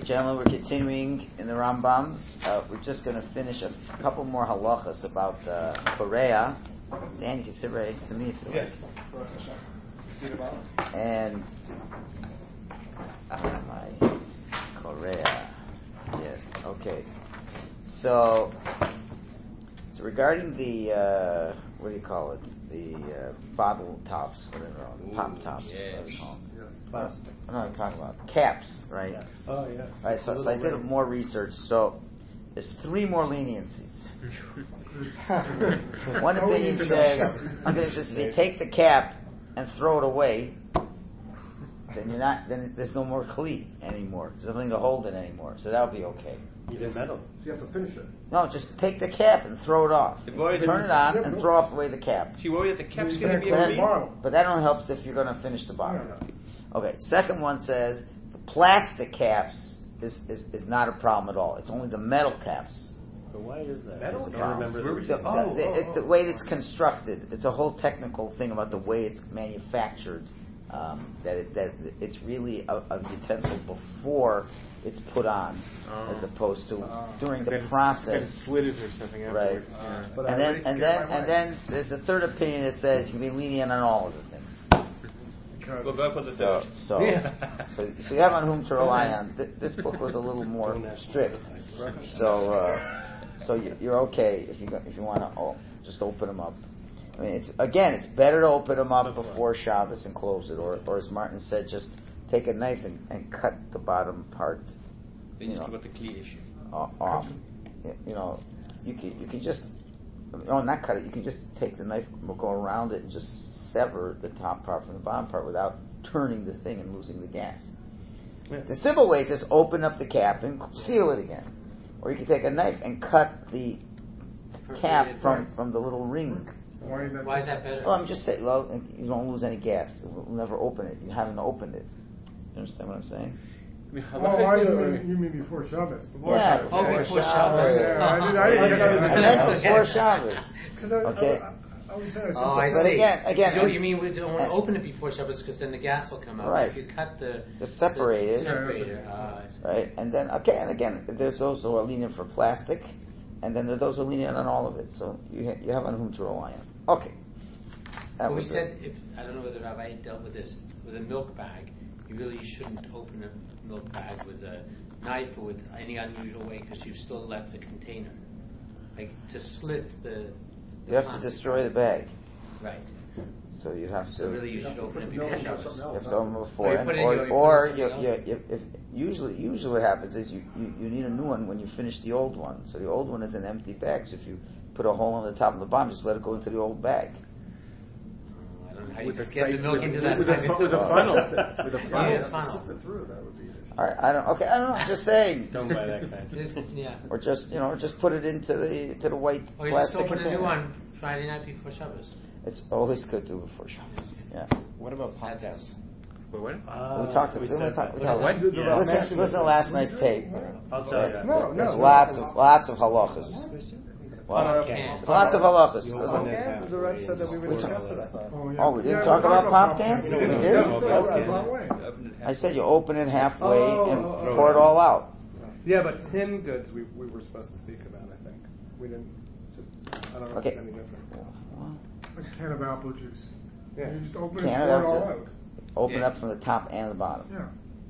gentlemen, we're continuing in the Rambam. We're just going to finish a couple more halachas about Korea. Dan, you can sit right next to me if you like. Yes. And my Korea. Yes. Okay. So regarding the what do you call it? The bottle tops, whatever, pop tops. Whatever you call them. Plastic. I know what I'm talking about. Caps, right? Yeah. Oh, yes. Right, so I did more research. So there's 3 more leniencies. One opinion says if you take the cap and throw it away, then there's no more kli anymore. There's nothing to hold it anymore. So that'll be okay. You did metal. So you have to finish it. No, just take the cap and throw it off. Turn it on and throw off away the cap. So you worry that the cap's going to be a bottle. But that only helps if you're going to finish the bottle. Okay, second one says the plastic caps is not a problem at all. It's only the metal caps. But why is that? Metal caps? The way it's constructed. It's a whole technical thing about the way it's manufactured. That it's really a utensil before it's put on, as opposed to during the process. Slid it or something. Right. And then there's a third opinion that says you can be lenient on all of the things. We'll go for the So you have on whom to rely on. This book was a little more strict. So you're okay if you want to just open them up. I mean, it's better to open them up before Shabbos and close it, or as Martin said, just take a knife and cut the bottom part. Then you just got the kli issue off. You can just not cut it. You can just take the knife, go around it, and just sever the top part from the bottom part without turning the thing and losing the gas. Yeah. The simple way is just open up the cap and seal it again, or you can take a knife and cut the cap from the little ring. Why is that better? Well, I'm just saying, you don't lose any gas. We'll never open it. You haven't opened it. You understand what I'm saying? You mean before Shabbos? Before Shabbos. I meant before Shabbos. Okay. I see. But again, you mean we don't want to open it before Shabbos because then the gas will come out. Right. If you cut just separate it. Right. And then again, there's those who are lenient for plastic, and then there are those who are lenient on all of it. So you have on whom to rely on. Okay. But we said, I don't know whether Rabbi dealt with this, with a milk bag, you really shouldn't open a milk bag with a knife or with any unusual way because you've still left the container. Like to slit the you have to destroy the bag. Right. So you have to. So really, you should open it before Shabbos. You have to open it before, if usually what happens is you need a new one when you finish the old one. So the old one is an empty bag. So if you put a hole on the top and the bottom, just let it go into the old bag. I don't know how you get the milk into that. With a funnel. With a funnel. Sift it through. That would be. All right. I don't know. I'm just saying. Don't buy that kind. Or just put it into the white or you plastic just open container. a new one Friday night before Shabbos. It's always good to do before Shabbos. Yeah. What about podcasts? What? We talked about what? Listen to last night's tape. I'll tell you. There's lots of halachas. What? There's lots of halachas. The Rebbe said that we would discuss it, I thought. Oh, we didn't talk about pop cans? We did? I said you open it halfway and pour it all out. Yeah, but tin goods we were supposed to speak about, I think. We didn't I don't know if it's any different. A can of apple juice. Yeah. You just open it and pour it all out. Open up from the top and the bottom. Yeah.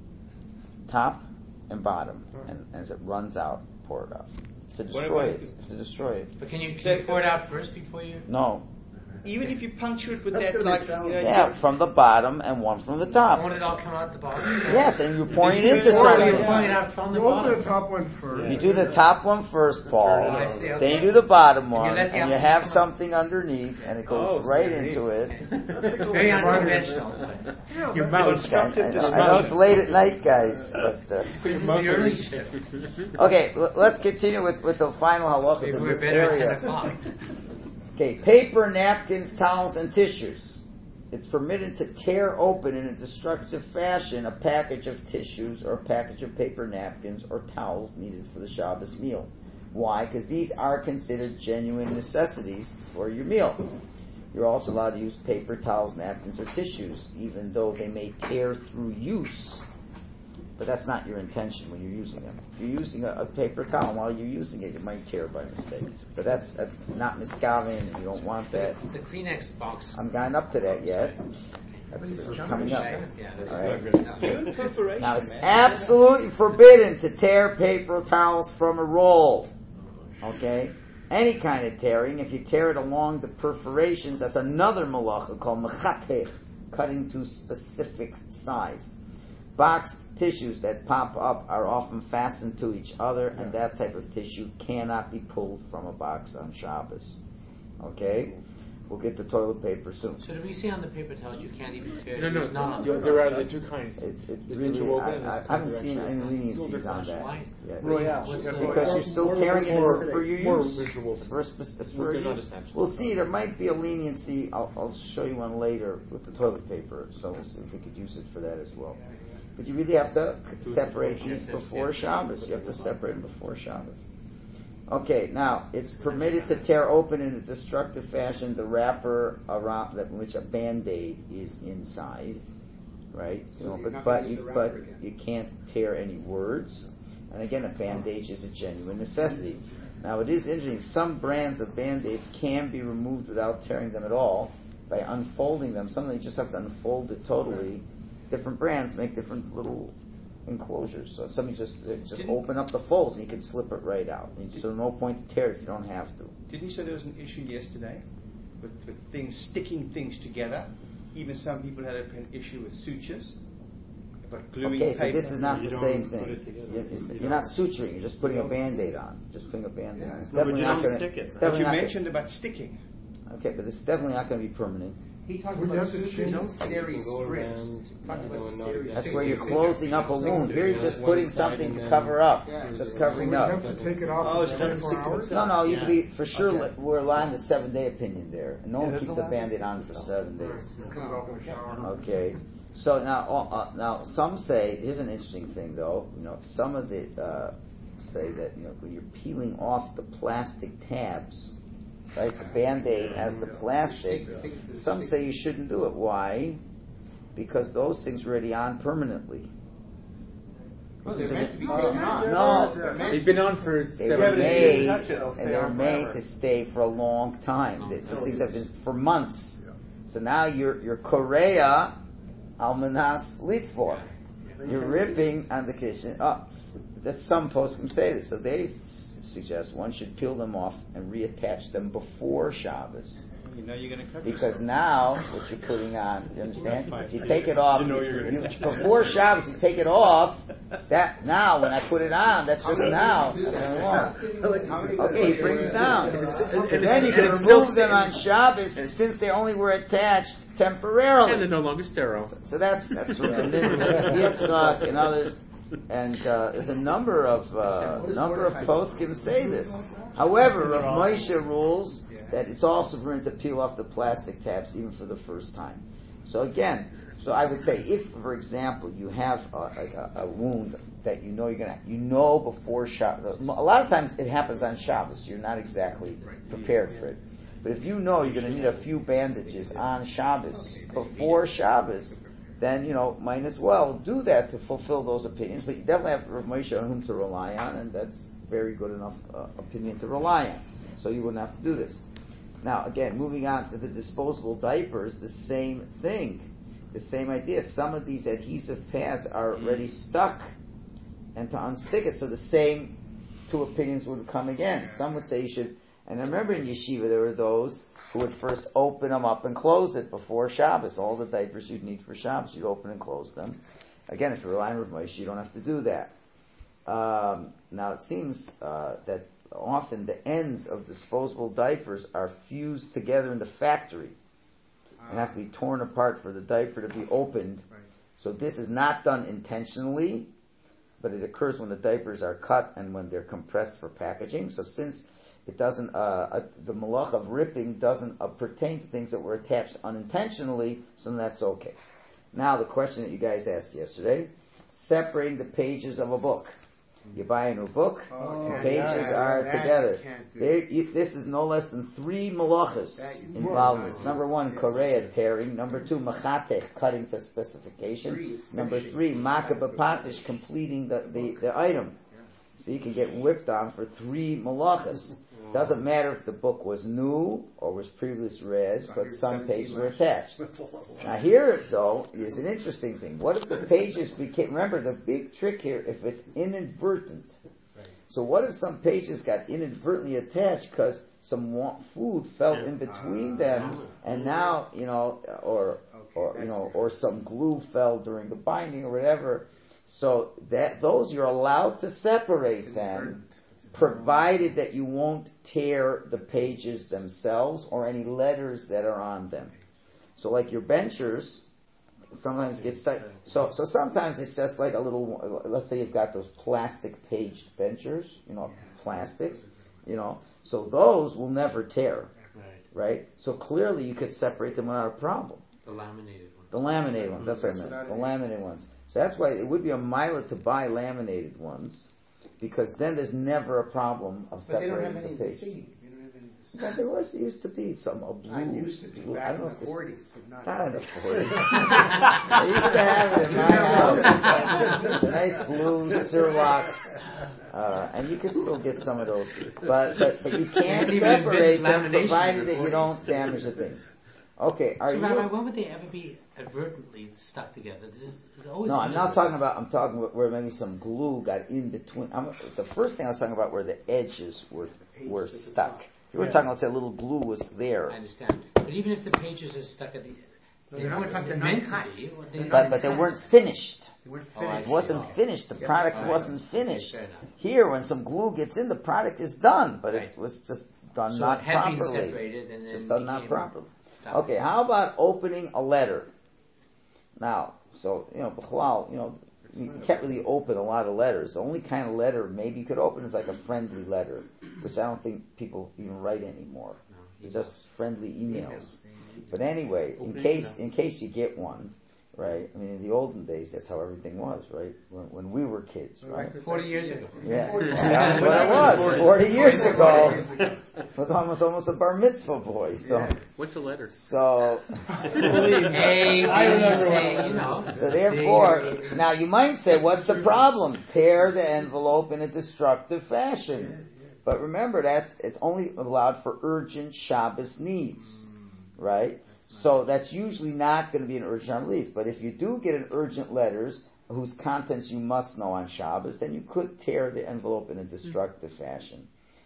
Top and bottom. And as it runs out, pour it out. To destroy it. But can you pour it out first before you? No. Even if you puncture it with That's that, from the bottom and one from the top. Won't it all come out the bottom? Yes, and you're pouring it into You're something. pouring it out from the You bottom. open the top one first. You do the top one first, Paul. I see, okay. Then you do the bottom one, let the and you apple have come something underneath, and it goes right into it. Very unconventional. Your mouth. I know it's late at night, guys, but This is the early shift. okay. Let's continue with the final halachas Maybe in we're this better at 10 area. o'clock. Okay, paper, napkins, towels, and tissues. It's permitted to tear open in a destructive fashion a package of tissues or a package of paper napkins or towels needed for the Shabbos meal. Why? Because these are considered genuine necessities for your meal. You're also allowed to use paper, towels, napkins, or tissues, even though they may tear through use. But that's not your intention when you're using them. If you're using a paper towel while you're using it, you might tear by mistake. But that's not miskaven. You don't want that. The Kleenex box. I'm not up to that yet. That's coming up. Yeah, that's All right. Even perforation, Now it's man. absolutely forbidden to tear paper towels from a roll. Okay? Any kind of tearing, if you tear it along the perforations, that's another malacha called mechatech, cutting to specific size. Boxed tissues that pop up are often fastened to each other, and that type of tissue cannot be pulled from a box on Shabbos. Okay? We'll get to toilet paper soon. So do we see on the paper towels you can't even tear it? No, It's not on the there are the two kinds. It's There's really, interwoven I and haven't seen any it's leniencies on that. Why? yet. Royale. What's the- Because you're still tearing it for your more use. interwoven. For They're not use. essential. We'll see. There might be a leniency. I'll show you one later with the toilet paper. So we'll see if we could use it for that as well. But you really have to separate these before Shabbos. You have to separate them before Shabbos. Okay, now it's permitted to tear open in a destructive fashion the wrapper around which a Band-Aid is inside, right? So you're not but gonna use the wrapper again. you can't tear any words. And again, a Band-Aid is a genuine necessity. Now it is interesting. Some brands of Band-Aids can be removed without tearing them at all by unfolding them. Some you just have to unfold it totally. Different brands make different little enclosures. So some you just open up the folds and you can slip it right out. So no point to tear it if you don't have to. Didn't you say there was an issue yesterday with things sticking things together? Even some people had an issue with sutures, about gluing Okay, paper. so this is not You the don't same put thing. it together. You're not suturing. You're just putting a Band-Aid on. Just putting a Band-Aid on. It's No, but definitely you not don't going stick it, to. right? But you mentioned about sticking. Okay, but it's definitely not going to be permanent. He talked Would you about have to sutures change- and steri You can go strips. around, He talked about not steri exactly. That's strips. where you're closing up a wound. Here you're just putting something to cover up. Just Would covering you up. have to take it off Oh, for so that's 24 hours? No, you Yeah. could be, for sure, Okay. we're allowing the 7-day opinion there. And no one that's keeps the a last- Band-Aid on for 7 days. Cut it off in the shower. Okay. So now some say, here's an interesting thing though, some of the, say that, when you're peeling off the plastic tabs, right, the Band-Aid has the plastic, some say you shouldn't do it. Why? Because those things are already on permanently. Oh, they're meant to be taken off. No, They've been on for they 7 were days. made, touch it, they'll and stay they were on made forever. to stay for a long time. These things have been for months. So now you're Korea almanas litfor. You're ripping on the kitchen. That's some poskim say this. So they suggest one should peel them off and reattach them before Shabbos. You know you're going to cut Because yourself. now, what you're putting on, you understand? If you take it off, You know you're gonna cut yourself. before Shabbos, you take it off, that now, when I put it on, that's just now. Okay, he brings down. And then you can remove them on Shabbos since they only were attached temporarily. And they're no longer sterile. So that's from the Yitzchak and others, and there's a number of poskim say this. However, Rav Moshe rules that it's also permitted to peel off the plastic tabs even for the first time. So again, I would say if, for example, you have a wound that you know before Shabbos. A lot of times it happens on Shabbos. You're not exactly prepared for it. But if you know you're going to need a few bandages on Shabbos, before Shabbos, then, might as well do that to fulfill those opinions. But you definitely have Rav Moshe on whom to rely on, and that's very good enough opinion to rely on. So you wouldn't have to do this. Now, again, moving on to the disposable diapers, the same thing. The same idea. Some of these adhesive pads are already stuck, and to unstick it, so the same two opinions would come again. Some would say you should, and I remember in yeshiva there were those who would first open them up and close it before Shabbos. All the diapers you'd need for Shabbos, you'd open and close them. Again, if you're relying on Rav Moshe, you don't have to do that. Now it seems that often the ends of disposable diapers are fused together in the factory and have to be torn apart for the diaper to be opened. So this is not done intentionally, but it occurs when the diapers are cut and when they're compressed for packaging. So since it doesn't, the malach of ripping doesn't pertain to things that were attached unintentionally, so that's okay. Now the question that you guys asked yesterday, separating the pages of a book. You buy a new book, the pages are together. This is no less than 3 malachas involved in this. Number 1, korea, tearing. Number 2, machatech, cutting to specification. Number 3, makabapatish, completing the item. So you can get whipped on for 3 malachas. Doesn't matter if the book was new or was previously read, but some pages were attached. Now here, though, is an interesting thing. What if the pages became, remember the big trick here, if it's inadvertent. So what if some pages got inadvertently attached because some food fell in between them, and now, or some glue fell during the binding or whatever. So those you're allowed to separate them, provided that you won't tear the pages themselves or any letters that are on them. So like your benchers sometimes get stuck. So sometimes it's just like a little, let's say you've got those plastic paged benchers, plastic, so those will never tear, right? So clearly you could separate them without a problem. The laminated ones. The laminated ones, that's what I meant. The laminated ones. So that's why it would be a milah to buy laminated ones, because then there's never a problem of separating the page. Yeah, there used to be some blue. I used to be back in the 40s, but not in the 40s. I used to have it in my house. Nice blue Cerlox. And you can still get some of those. But you can't separate them provided that you don't damage the things. Okay, Rabbi, when would they ever be advertently stuck together? I'm talking about where maybe some glue got in between. The first thing I was talking about where the edges were stuck. You were talking about, say, a little glue was there. I understand. But even if the pages are stuck at the... They weren't meant to be. But they weren't finished. It wasn't finished. The product wasn't finished. Here, when some glue gets in, the product is done. But it was just done not properly. Been separated and then just done not properly. Okay, how about opening a letter? Now, you can't really open a lot of letters. The only kind of letter maybe you could open is like a friendly letter, which I don't think people even write anymore. It's just friendly emails. But anyway, in case you get one, right? I mean, in the olden days, that's how everything was, right? When we were kids, right? 40 years ago. Yeah, that's what it was. 40 years ago, it was almost a bar mitzvah boy. So, what's a letter? So, So therefore, now you might say, what's the problem? Tear the envelope in a destructive fashion. But remember, it's only allowed for urgent Shabbos needs, right? So that's usually not going to be an urgent release. But if you do get an urgent letters whose contents you must know on Shabbos, then you could tear the envelope in a destructive fashion.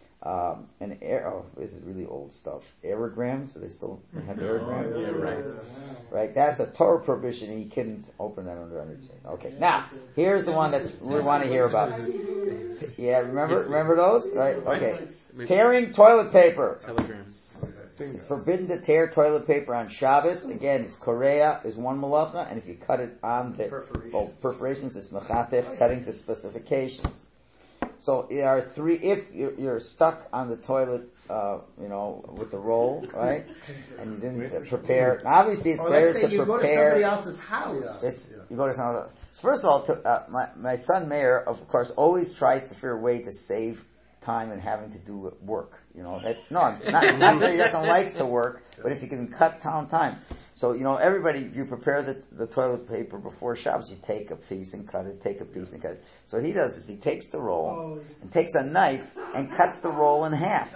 This is really old stuff. Aerograms? Do they still have aerograms? Yeah, right. Right, that's a Torah prohibition, and you couldn't open that under understanding. Okay, now, here's the one that we want to hear about. Yeah, remember those? Right, okay. Tearing toilet paper. Telegrams. It's forbidden to tear toilet paper on Shabbos. Again, it's korea is one malacha, and if you cut it on the perforations, it's machatech, cutting to specifications. So there are 3. If you're stuck on the toilet, with the roll, right, and you didn't prepare. Obviously, it's better to prepare. You go to somebody else's house. You go to somebody else. So first of all, my son Meir, of course, always tries to figure a way to save time and having to do work. Not that he doesn't like to work, but if you can cut down time. So, everybody, you prepare the toilet paper before Shabbos, you take a piece and cut it, take a piece and cut it. So what he does is he takes the roll and takes a knife and cuts the roll in half.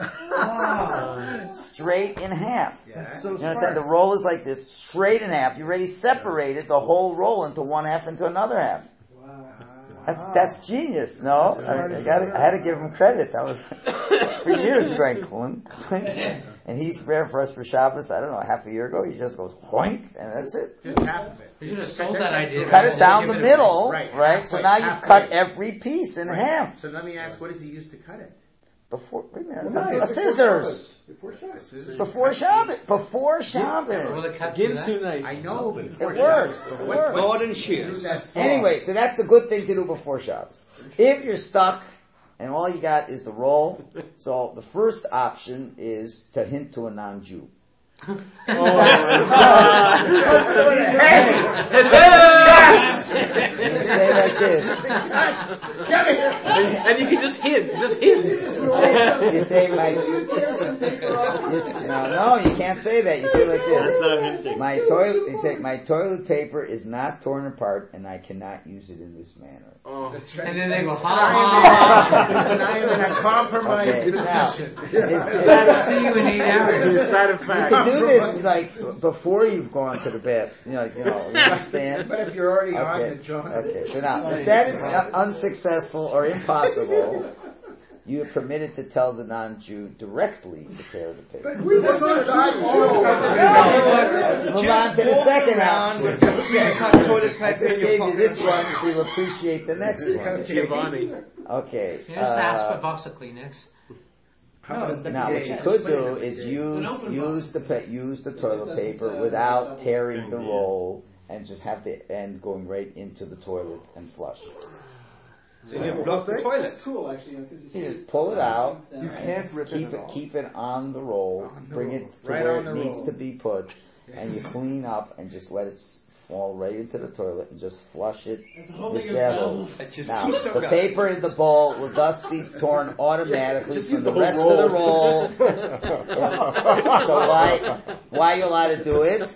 Straight in half. Yeah. You understand? The roll is like this, straight in half. You already separated the whole roll into one half into another half. That's genius, no? I had to give him credit. That was for years going clunk, clink. And he's prepared for us for Shabbos, I don't know, half a year ago. He just goes hoink, and that's it. Just half of it. You should have sold that idea. Cut it down the middle, right? So now you've cut halfway. every piece in half. So let me ask, what does he use to cut it? Scissors. Before Shabbos. Before Will Shabbos. it cut through that? I know. It works. Garden shears. Anyway, so that's a good thing to do before Shabbos. If you're stuck and all you got is the roll, so the first option is to hint to a non-Jew. You say like this. And you can just hint. You say my. No, you can't say that. You say like this. That's not hinting. My toilet. You say my toilet paper is not torn apart, and I cannot use it in this manner. Oh. And then they go, ha! Not even a compromise Okay, now, position. See you in 8 hours. It's not a You fact. can do this like before you've gone to the bath. You understand? But if you're already on Okay. the joint. Okay. So now, if that is unsuccessful or impossible, you are permitted to tell the non-Jew directly to tear the paper. We were going to Let's move on to the second round. Toilet paper I just in your gave you pocket. this one, so you'll appreciate the next one. Giovanni. Okay. You just ask for a box of Kleenex. Now, what you could do is use the toilet paper without tearing the roll, and just have the end going right into the toilet and flush. So you block the toilet. That's cool, actually. Because You just pull it out. You can't rip Keep it at all. keep it on the roll. Bring it to Right where on it the needs roll. to be put, and you clean up and just let it fall right into the toilet and just flush it. The settles. Just Now, keep some the going. paper in the bowl will thus be torn automatically Just from use the the rest whole of the roll. So why you allowed to do it?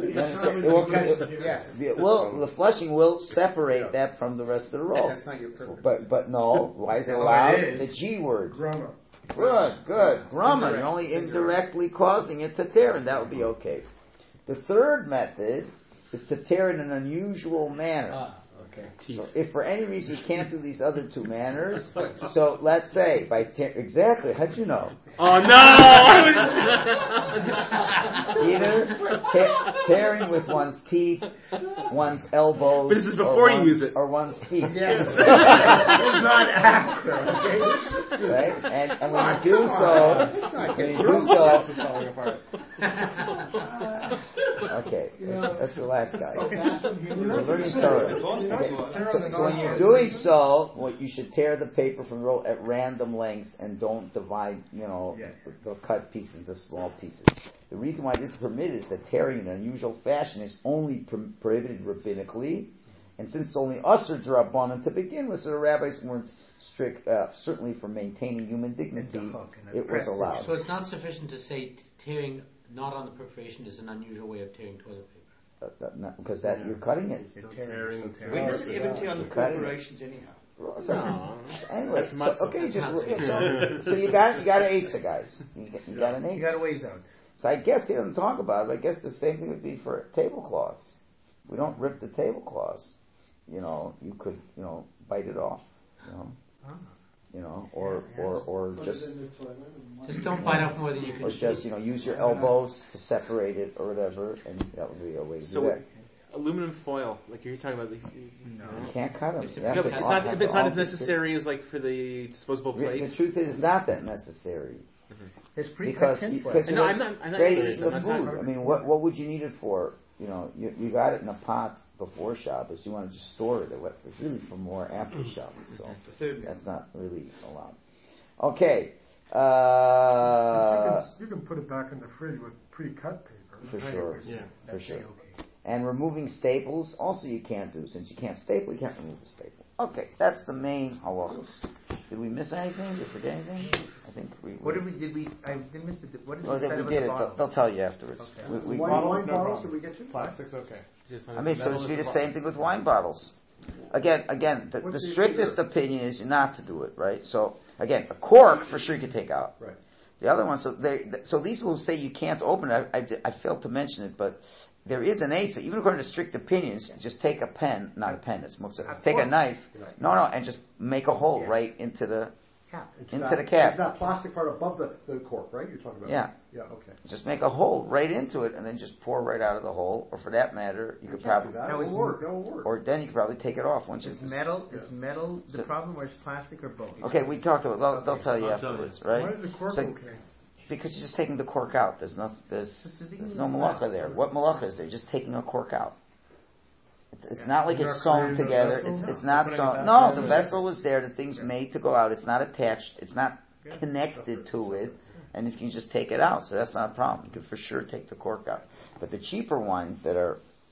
The flushing will separate that from the rest of the roll. That's not your purpose. But no, why is it allowed? it is. The G word. Drummer. Good. Grammar. You're only indirectly causing it to tear, and that would be okay. The third method is to tear in an unusual manner. So if for any reason you can't do these other two manners, so let's say by exactly, how'd you know? Oh no! Either tearing with one's teeth, one's elbows, But this is before you use it. or one's feet. Yes. It's not after, okay? Right? And when you do so, okay, let's relax, guys. We're learning thoroughly. Okay. So when you're doing so, you should tear the paper from the roll at random lengths and don't divide, the cut pieces into small pieces. The reason why this is permitted is that tearing in an unusual fashion is only prohibited rabbinically, and since it's only usher drabanan to begin with, so the rabbis weren't strict, certainly for maintaining human dignity, it was allowed. So it's not sufficient to say tearing not on the perforation is an unusual way of tearing toilet paper. Because you're cutting it. When does it ever tear on the corporations anyhow? Anyway, That's matzah. so you got an eitzah, guys. You got an You got a eitzah. ways out. So I guess he doesn't talk about it. I guess the same thing would be for tablecloths. We don't rip the tablecloths. You could bite it off. Or just Just don't bite off more than you can or chew. just use your elbows to separate it or whatever, and that would be a way to do So that. aluminum foil, like you're talking about. You can't cut them. No, but it's not as necessary as like for the disposable The plates. truth is, it's not that necessary. There's pre-cut Because tinfoil. No, I'm not ready to doing eat this. the I'm not talking food. about I mean, what would you need it for? You got it in a pot before Shabbos. You want to just store it. It's really for more after Shabbos. So that's not really allowed. Okay. You can put it back in the fridge with pre-cut paper. For sure. Yeah. For sure. And removing staples, also you can't do. Since you can't staple, you can't remove a staple. Okay, that's the main halachos. Did we miss anything? Did we forget anything? I think we... What did we, I didn't miss it. What did Oh, we we decide did it. about They'll tell you afterwards. Okay. We wine bottles, did we get to? Plastic's okay. Just on I mean, so metal it should be at the bottom. same thing with wine bottles. Again, the What's the strictest issue opinion is not to do it, right? So, again, a cork, for sure you can take out. Right. The other one, so these people who say you can't open it, I failed to mention it, but there is an eitzah, even according to strict opinions, just take a pen, not a pen, it's muktzah, take a knife, and just make a hole right into the cap? into the cap. It's that plastic part above the cork, right? You're talking about? Yeah. Yeah, okay. Just make a hole right into it, and then just pour right out of the hole. Or for that matter, you could Can't do probably, that. No, It'll it's- work. It'll work. or then you could probably take it off once you. Is metal the So- problem, or is plastic, or both? Okay, we talked about. They'll tell you afterwards, right? Why is the cork So- okay? Because you're just taking the cork out. There's no malacha there. What malacha is there? Just taking a cork out. It's not like You're it's not sewn creating the together. vessel? It's not Putting it sewn. back No, in. the vessel was there. The thing's made to go out. It's not attached. It's not connected to it. And you can just take it out. So that's not a problem. You can for sure take the cork out. But the cheaper wines that are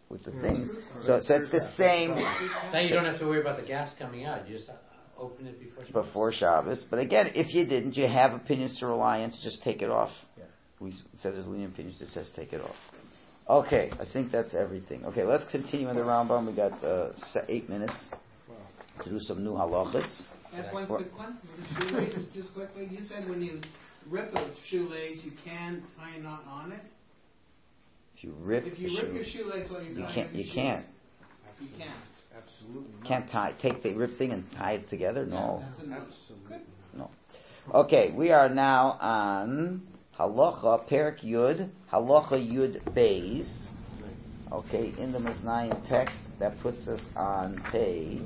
with the things. So it's the same Now you don't have to worry about the gas coming out. You just open it before Shabbos. But again, if you didn't, you have opinions to Reliance, just take it off. Yeah. We said there's lenient opinions that says take it off. Okay, I think that's everything. Okay, let's continue in the Rambam. We got 8 minutes to do some new halachas. That's one quick one. With the shoelace, just quickly. You said when you rip a shoelace, you can tie a knot on it. If you rip your shoelace while you're tying can't. your You shoes, can't. You can. Absolutely not. Can't take the rip thing and tie it together. No. That's a no. Good. No. Okay, we are now on Halacha Perik Yud, Halacha Yud Beis. Okay, in the Mishnayim text, that puts us on page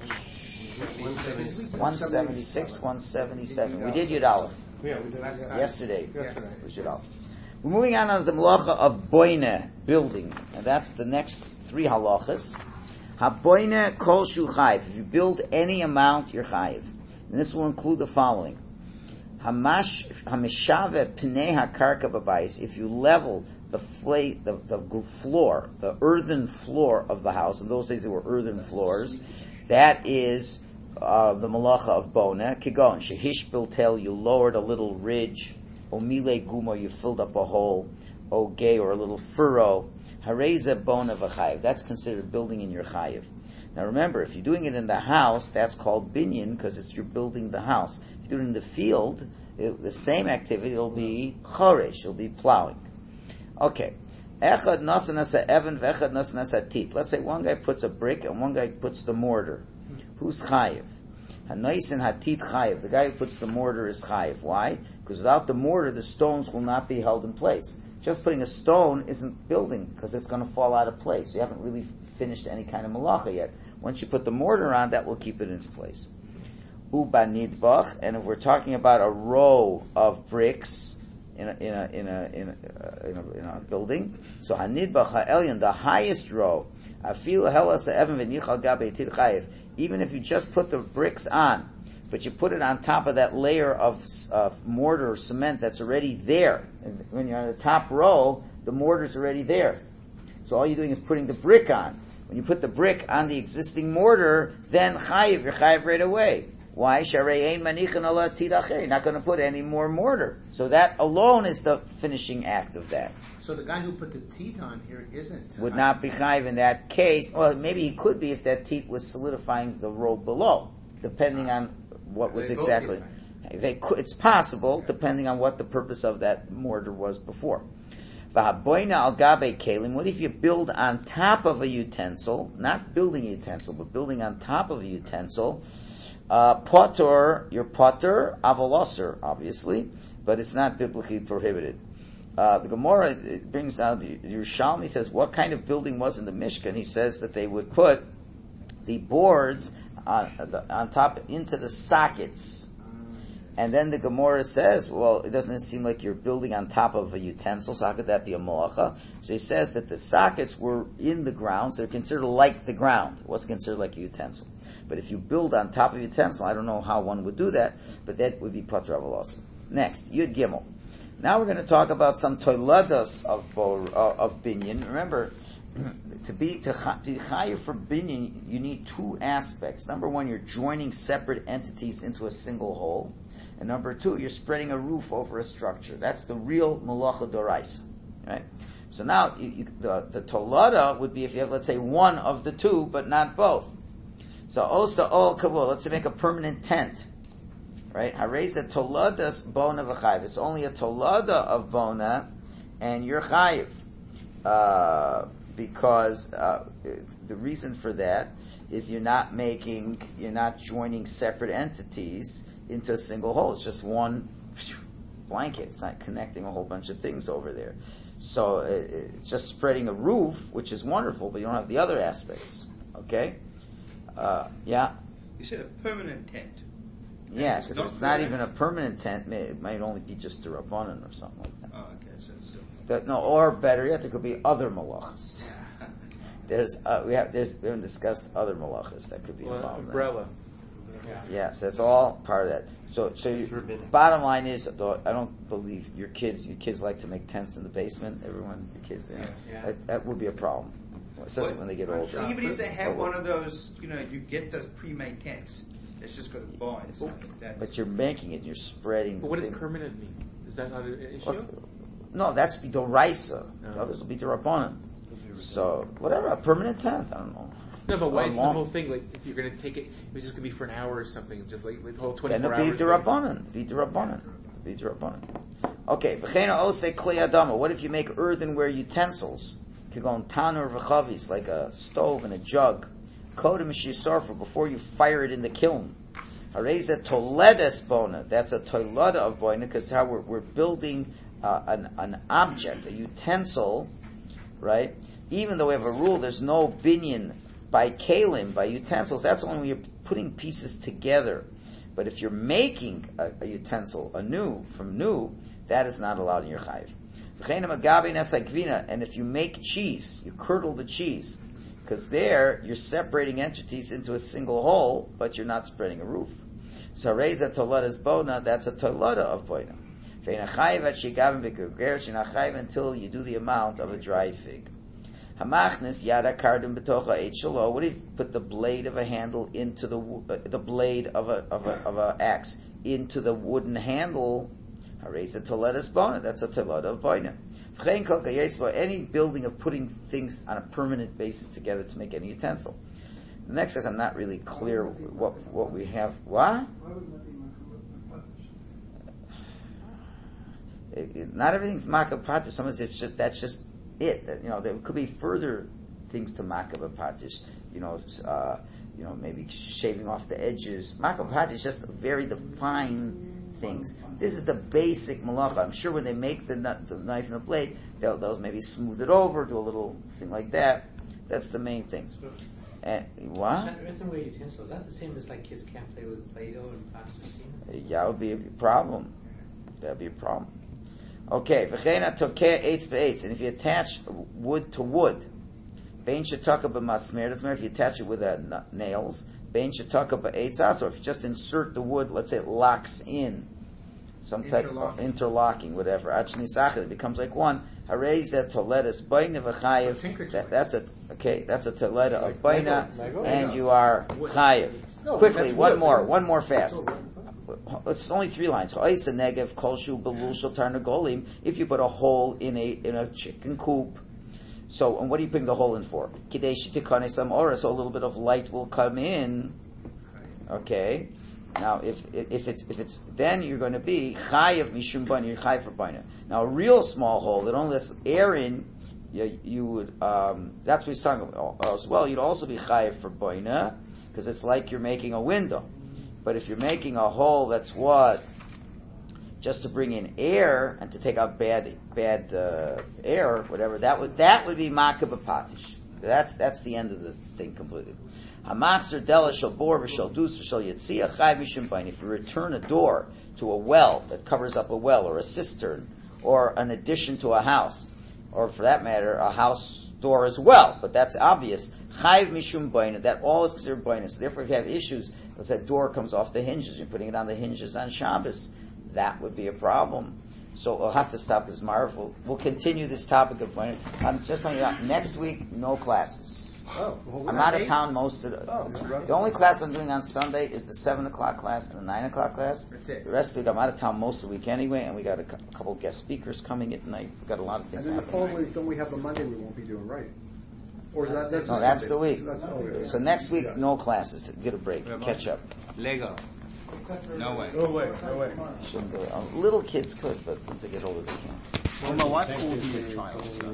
176, 177. We did Yud Aleph Yeah, we did last time. yesterday. Yesterday. We Yud Aleph. We're moving on to the Malacha of Boine, building. And that's the next 3 halachas. Ha-boine kol shu chayiv. If you build any amount, you're chayiv. And this will include the following. Hamishave pnei ha-karka b'bayis. If you level the floor, the earthen floor of the house, in those days there were earthen floors, that is the malacha of bona. Kigon, shehish biltel, you lowered a little ridge. O mile gumo, you filled up a hole. O gay, or a little furrow. Hareza bona v'chayiv. That's considered building in your chayiv. Now remember, if you're doing it in the house, that's called binyan, because you're building the house. If you do it in the field, the same activity, it'll be choresh, it'll be plowing. Okay. Echad nasa nasa evan v'echad nasa nasa tit. Let's say one guy puts a brick and one guy puts the mortar. Who's chayiv? Hanais and hatit chayiv. The guy who puts the mortar is chayiv. Why? Because without the mortar, the stones will not be held in place. Just putting a stone isn't building, because it's going to fall out of place. You haven't really finished any kind of malacha yet. Once you put the mortar on, that will keep it in its place. Uba nidbach, and if we're talking about a row of bricks in a building, so hanidbach ha'elyon, the highest row, afilu helas ha'evan v'nichal gabe tit chayiv. Even if you just put the bricks on, but you put it on top of that layer of mortar or cement that's already there. And when you're on the top row, the mortar's already there. So all you're doing is putting the brick on. When you put the brick on the existing mortar, then chayiv, you're chayiv right away. Why? Sharei ein manichin ala tid acher. You're not going to put any more mortar. So that alone is the finishing act of that. So the guy who put the teat on here isn't. Would not be chayiv in that case. Well, maybe he could be if that teat was solidifying the row below, depending on what was exactly. It's possible, depending on what the purpose of that mortar was before. V'haboina al gabe kelim. What if you build on top of a utensil, not building a utensil, but building on top of a utensil? Potter, you're potter, avoloser, obviously, but it's not biblically prohibited. The Gemara brings down, the Yerushalmi says, what kind of building was in the Mishkan? He says that they would put the boards on top into the sockets. And then the Gemara says, well, it doesn't seem like you're building on top of a utensil, so how could that be a malacha? So he says that the sockets were in the ground, so they're considered like the ground. It wasn't considered like a utensil. But if you build on top of a utensil, I don't know how one would do that, but that would be Patra Avalosa. Next, Yud Gimel. Now we're going to talk about some toiladas of binyan. Remember, to chayiv for binyan, you need 2 aspects. Number 1, you're joining separate entities into a single whole. And number 2, you're spreading a roof over a structure. That's the real malacha doraisa, right? So now, the tolada would be if you have, let's say, one of the 2, but not both. So osa ol kavul, let's make a permanent tent, right? Hareza toladas bona v'chayiv. It's only a tolada of bona, and you're chayiv. Because the reason for that is you're not joining separate entities into a single whole. It's just one blanket. It's not connecting a whole bunch of things over there. So it's just spreading a roof, which is wonderful, but you don't have the other aspects. Okay? Yeah? You said a permanent tent. Yeah, because it's not even a permanent tent. It might only be just a rabbanon or something like that. Oh, okay. So Or better yet, there could be other malachas. We haven't discussed other malachas that could be involved. Umbrella. Yeah, so that's all part of that. So bottom line is, though, I don't believe your kids like to make tents in the basement. Everyone, your kids, that would be a problem. especially when they get older. So even if they have one of those, you get those pre-made tents. It's just got to buy. It's like that. But you're making it, you're spreading. But what does permanent mean? Is that not an issue? Well, no, that's B'doraisa. The others will be D'Rabbanan. So, whatever, a permanent tent, I don't know. No, but why is the whole thing, like, if you're going to take it, it's just going to be for an hour or something, just like the whole 24 hours? Then it'll be D'Rabbanan. Okay, what if you make earthenware utensils? Kigon tanur v'chavis, like a stove and a jug. Kodem shisarfu, before you fire it in the kiln. Hareza toledes bona, that's a toilada of boina, because how we're building an object, a utensil, right? Even though we have a rule, there's no binyan by kalim, by utensils. That's only when you're putting pieces together. But if you're making a utensil from new, that is not allowed in your chayiv. And if you make cheese, you curdle the cheese, because there you're separating entities into a single whole, but you're not spreading a roof. So reza tolada's bona, that's a tolada of bona. Until you do the amount of a dried fig. Hamachnis yada kardim betocha eit shalo. What if you put the blade of a handle into the blade of a axe into the wooden handle? Hareza toledas bona. That's a tolada of bona. Any building of putting things on a permanent basis together to make any utensil. The next is I'm not really clear what we have. What? Not everything's makapatish. Someone says that's just it. There could be further things to makapatish. Maybe shaving off the edges. Makapatish is just very fine things. This is the basic malacha. I'm sure when they make the knife and the blade, they'll maybe smooth it over, do a little thing like that. That's the main thing. What? Earthenware utensils, is that the same as like kids can't play with Play-Doh and plasticine? Yeah, it would be a problem. That'd be a problem. Okay, and if you attach wood to wood, if you attach it with nails, or if you just insert the wood, let's say it locks in, some type of interlocking, whatever, it becomes like one. That's a toleda of baina, and you are chayiv. Quickly, one more fast. It's only 3 lines. If you put a hole in a chicken coop, so and what are you putting the hole in for? So a little bit of light will come in. Okay. Now, if it's then you're going to be chayiv mishum baina. You're chayiv for baina. Now, a real small hole that only lets air in, you would. That's what he's talking about as well. You'd also be chayiv for baina because it's like you're making a window. But if you're making a hole that's just to bring in air and to take out bad air, whatever, that would be makabapatish. That's the end of the thing completely. If you return a door to a well that covers up a well or a cistern or an addition to a house, or for that matter, a house door as well, but that's obvious. Chayv mishum baina, that all is considered baina. So therefore, if you have issues, let's say a door comes off the hinges, you're putting it on the hinges on Shabbos, that would be a problem. So we'll have to stop this marvel. We'll continue this topic of baina. I'm just telling you, next week, no classes. I'm out of town most of the only class I'm doing on Sunday is the 7 o'clock class and the 9 o'clock class. That's it. The rest of it, I'm out of town most of the week anyway, and we got a couple guest speakers coming at night. We've got a lot of things and then happening. the following week, don't we have the Monday we won't be doing, right? Or is that's No, that's the week. Okay. So next week, no classes. Get a break. Catch up. Lego. No way. No way. Shouldn't do it. Little kids could, but once they get older, they can't. Well, my wife will be a child. So.